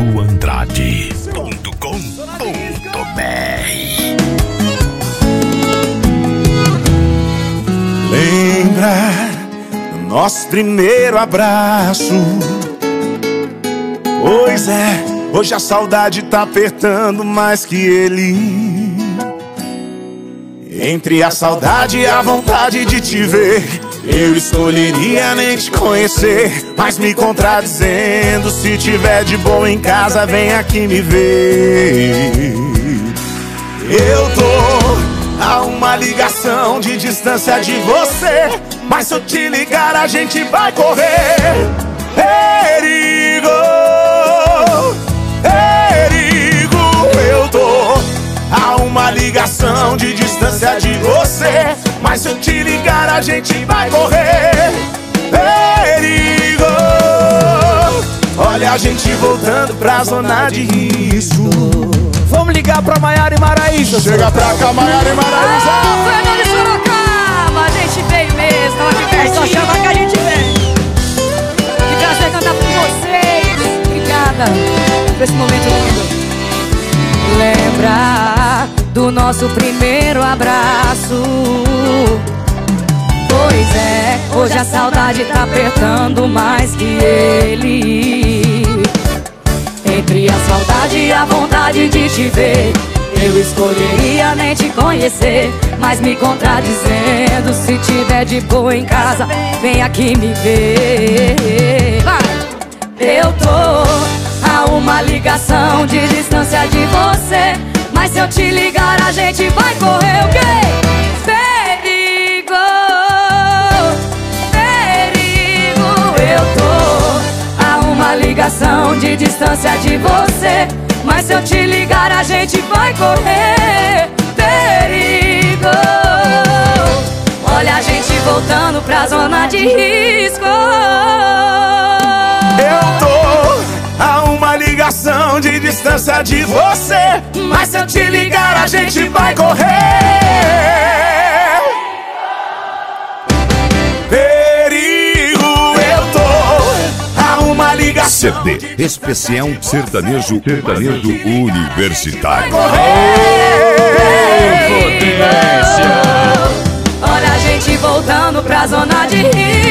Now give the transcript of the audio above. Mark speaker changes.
Speaker 1: Lembra do nosso primeiro abraço? Pois é, hoje a saudade tá apertando mais que ele. Entre a saudade e a vontade de te ver, eu escolheria nem te conhecer, mas me contradizendo. Se tiver de boa em casa, vem aqui me ver. Eu tô a uma ligação de distância de você, mas se eu te ligar a gente vai correr. Perigo, perigo. Eu tô a uma ligação de distância de você, mas se eu te ligar a gente vai correr. Perigo. Olha a gente voltando pra zona de risco.
Speaker 2: Vamos ligar pra Maiara e Maraísa.
Speaker 1: Chega pra cá, Maiara e Maraísa.
Speaker 3: Fernando de Sorocaba, a gente veio mesmo, tava aqui perto, só chama que a gente vem. Que prazer cantar com vocês. Obrigada por esse momento lindo. Lembra do nosso primeiro abraço? Pois é, hoje a saudade tá apertando mais que ele. Entre a saudade e a vontade de te ver, eu escolheria nem te conhecer, mas me contradizendo. Se tiver de boa em casa, vem aqui me ver. Vai! Eu tô a uma ligação de distância de você, mas se eu te ligar a gente vai correr o quê? Perigo, perigo. Eu tô a uma ligação de distância de você, mas se eu te ligar a gente vai correr. Perigo. Olha a gente voltando pra zona de risco.
Speaker 1: Eu tô a uma ligação de distância de você, mas se eu te ligar a gente vai correr. Perigo. Eu tô a uma ligação
Speaker 4: CD especial sertanejo universitário.
Speaker 3: Olha a gente voltando pra zona de risco.